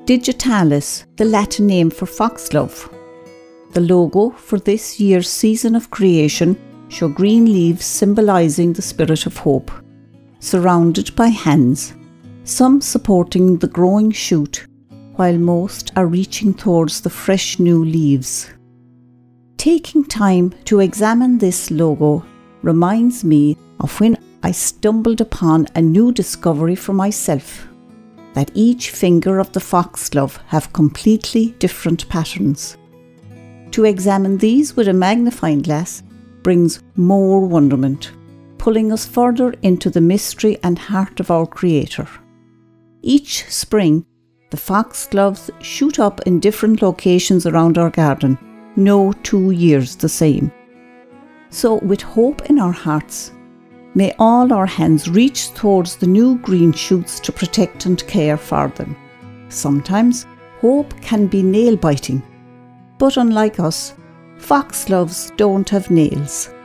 Digitalis, the Latin name for foxglove. The logo for this year's season of creation show green leaves symbolising the spirit of hope, surrounded by hands, some supporting the growing shoot, while most are reaching towards the fresh new leaves. Taking time to examine this logo reminds me of when I stumbled upon a new discovery for myself, that each finger of the foxglove have completely different patterns. To examine these with a magnifying glass brings more wonderment, pulling us further into the mystery and heart of our Creator. Each spring, the foxgloves shoot up in different locations around our garden, no 2 years the same. So with hope in our hearts, may all our hands reach towards the new green shoots to protect and care for them. Sometimes hope can be nail-biting, but unlike us, foxgloves don't have nails.